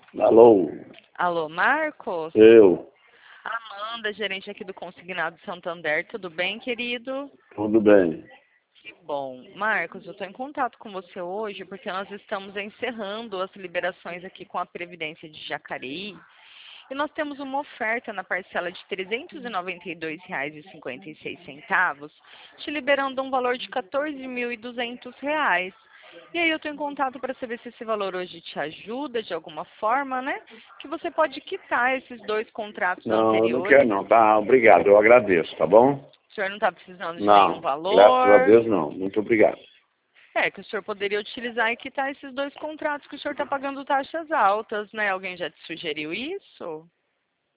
Alô, Alô, Marcos? eu, Amanda, gerente aqui do Consignado Santander. Tudo bem, querido? tudo bem? Que bom. Marcos, eu estou em contato com você hoje porque nós estamos encerrando as liberações aqui com a Previdência de Jacareí. E nós temos uma oferta na parcela de R$ 392,56, te liberando um valor de R$ 14.200. E aí eu estou em contato para saber se esse valor hoje te ajuda de alguma forma, né? Que você pode quitar esses dois contratos Não, eu não anteriores. quero não, tá? Obrigado, eu agradeço, tá bom? O senhor não está precisando de nenhum Não, graças a valor. Deus não, muito obrigado. É, que o senhor poderia utilizar e quitar esses dois contratos que o senhor está pagando taxas altas, né? Alguém já te sugeriu isso?